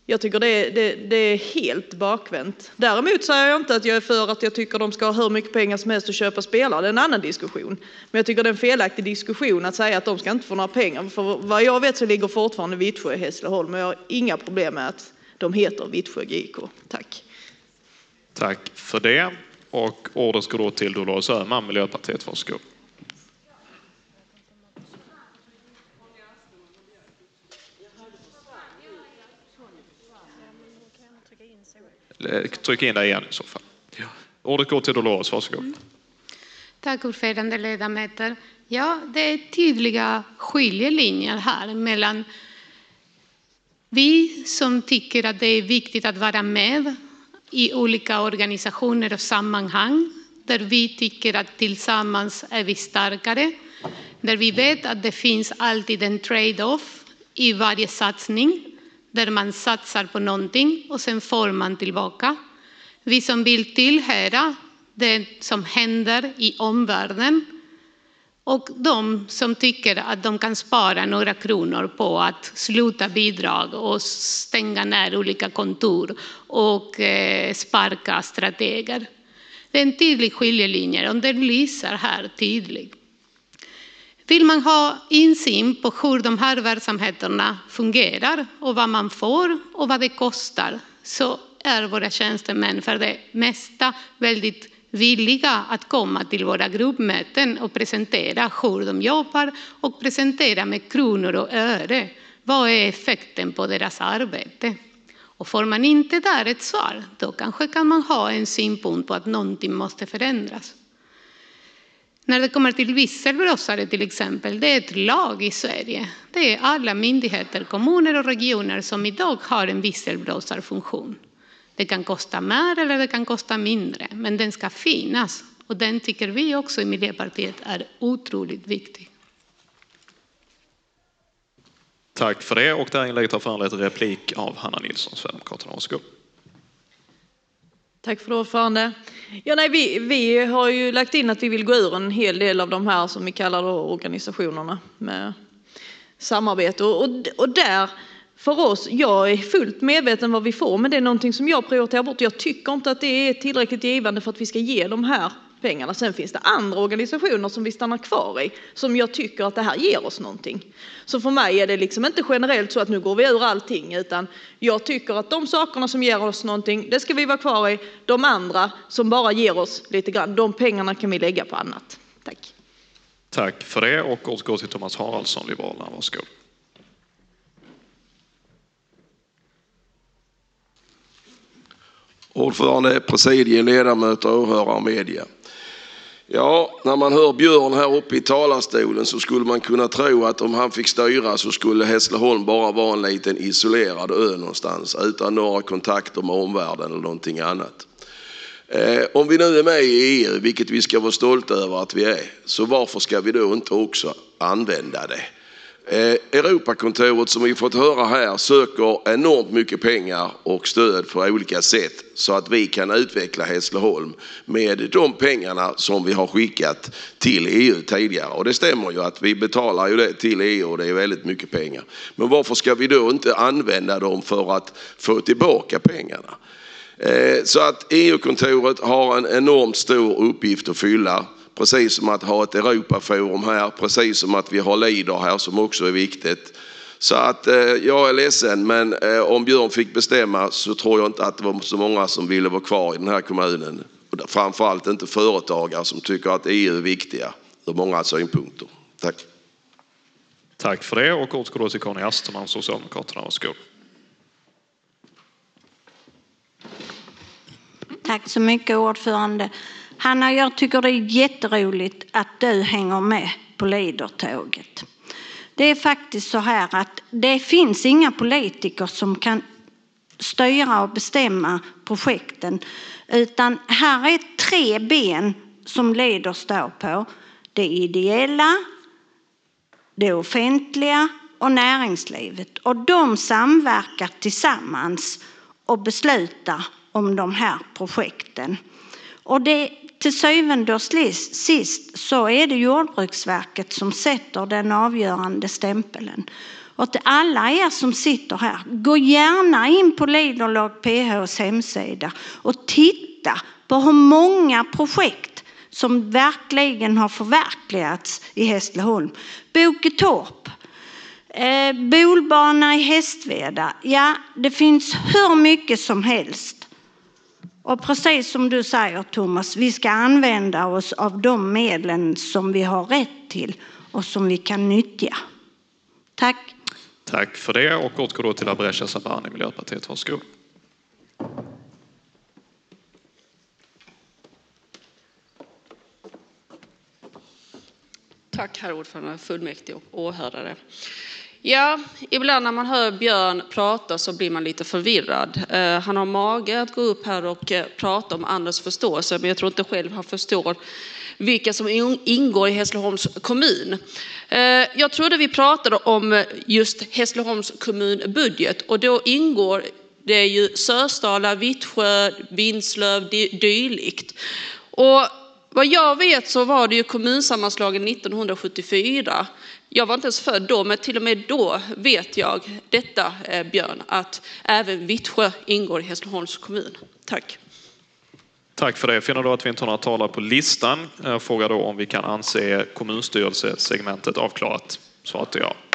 Jag tycker det är helt bakvänt. Däremot säger jag inte att jag är för att jag tycker de ska ha hur mycket pengar som helst att köpa spelare. Det är en annan diskussion. Men jag tycker det är en felaktig diskussion att säga att de ska inte få några pengar. För vad jag vet så ligger fortfarande Vittsjö i Hässleholm. Och jag har inga problem med att de heter Vittsjö GIK. Tack. Tack för det. Och ordet ska då till Dolores Öhman, Miljöpartiet. Varsågod. Tryck in dig igen i så fall. Ordet går till Dolores, varsågod. Tack ordförande, ledamöter. Ja, det är tydliga skiljelinjer här mellan vi som tycker att det är viktigt att vara med i olika organisationer och sammanhang där vi tycker att tillsammans är vi starkare, där vi vet att det finns alltid en trade-off i varje satsning, där man satsar på någonting och sen får man tillbaka. Vi som vill tillhöra det som händer i omvärlden och de som tycker att de kan spara några kronor på att sluta bidrag och stänga ner olika kontor och sparka strateger. Det är en tydlig skiljelinje och den lyser här tydligt. Vill man ha insyn på hur de här verksamheterna fungerar och vad man får och vad det kostar, så är våra tjänstemän för det mesta väldigt villiga att komma till våra gruppmöten och presentera hur de jobbar och presentera med kronor och öre vad är effekten på deras arbete. Och får man inte där ett svar, då kanske kan man ha en synpunkt på att någonting måste förändras. När det kommer till visselblåsare till exempel, det är ett lag i Sverige. Det är alla myndigheter, kommuner och regioner som idag har en visselblåsarfunktion. Det kan kosta mer eller det kan kosta mindre, men den ska finnas. Och den tycker vi också i Miljöpartiet är otroligt viktig. Tack för det. Och det här inlägget har föranlett replik av Hanna Nilsson, Sverigedemokraterna. Varsågod. Tack för det, ordförande. Ja, nej, vi har ju lagt in att vi vill gå ur en hel del av de här som vi kallar då organisationerna med samarbete. Och där för oss, jag är fullt medveten vad vi får, men det är någonting som jag prioriterar bort. Jag tycker inte att det är tillräckligt givande för att vi ska ge de här pengarna. Sen finns det andra organisationer som vi stannar kvar i som jag tycker att det här ger oss någonting. Så för mig är det liksom inte generellt så att nu går vi ur allting, utan jag tycker att de sakerna som ger oss någonting, det ska vi vara kvar i. De andra som bara ger oss lite grann, de pengarna kan vi lägga på annat. Tack. Tack för det. Och återgår till Thomas Haraldsson, Liberalerna. Varsågod. Ordförande, presidium, ledamöter, åhörare och media. Ja, när man hör Björn här uppe i talarstolen så skulle man kunna tro att om han fick styra så skulle Hässleholm bara vara en liten isolerad ö någonstans utan några kontakter med omvärlden eller någonting annat. Om vi nu är med i EU, vilket vi ska vara stolta över att vi är, så varför ska vi då inte också använda det? Europakontoret som vi fått höra här söker enormt mycket pengar och stöd på olika sätt så att vi kan utveckla Hässleholm med de pengarna som vi har skickat till EU tidigare. Och det stämmer ju att vi betalar ju det till EU och det är väldigt mycket pengar. Men varför ska vi då inte använda dem för att få tillbaka pengarna? Så att EU-kontoret har en enormt stor uppgift att fylla. Precis som att ha ett Europaforum här, precis som att vi har LEADER här som också är viktigt. Så att jag är ledsen, men om Björn fick bestämma så tror jag inte att det var så många som ville vara kvar i den här kommunen. Och framförallt inte företagare som tycker att EU är viktiga ur många synpunkter. Tack. Tack för det. Och återgår då till Conny Asterman, Socialdemokraterna. Varsågod. Tack så mycket, ordförande. Hanna, jag tycker det är jätteroligt att du hänger med på LEADER-tåget. Det är faktiskt så här att det finns inga politiker som kan styra och bestämma projekten, utan här är 3 ben som LEADER står på. Det ideella, det offentliga och näringslivet. Och de samverkar tillsammans och beslutar om de här projekten. Och det, till syvende och sist så är det Jordbruksverket som sätter den avgörande stämpeln. Och till alla er som sitter här, gå gärna in på Leaderlag PHs hemsida och titta på hur många projekt som verkligen har förverkligats i Hässleholm. Boketorp, Bolbana i Hästveda, ja det finns hur mycket som helst. Och precis som du säger Thomas, vi ska använda oss av de medlen som vi har rätt till och som vi kan nyttja. Tack. Tack för det och återgår då till Abresha Sabani, Miljöpartiet. Varsågod. Tack herr ordförande, fullmäktige och åhörare. Ja, ibland när man hör Björn prata så blir man lite förvirrad. Han har mage att gå upp här och prata om andras förståelse, men jag tror inte själv han förstår vilka som ingår i Hässleholms kommun. Jag trodde vi pratade om just Hässleholms kommunbudget och då ingår det ju Sösdala, Vittsjö, Vinslöv, dylikt. Och vad jag vet så var det ju kommunsammanslagen 1974. Jag var inte ens född då, men till och med då vet jag detta, Björn, att även Vittsjö ingår i Hässleholms kommun. Tack. Tack för det. Jag finner då att vi inte har några talare på listan. Jag frågar då om vi kan anse kommunstyrelsesegmentet avklarat. Svaret är ja.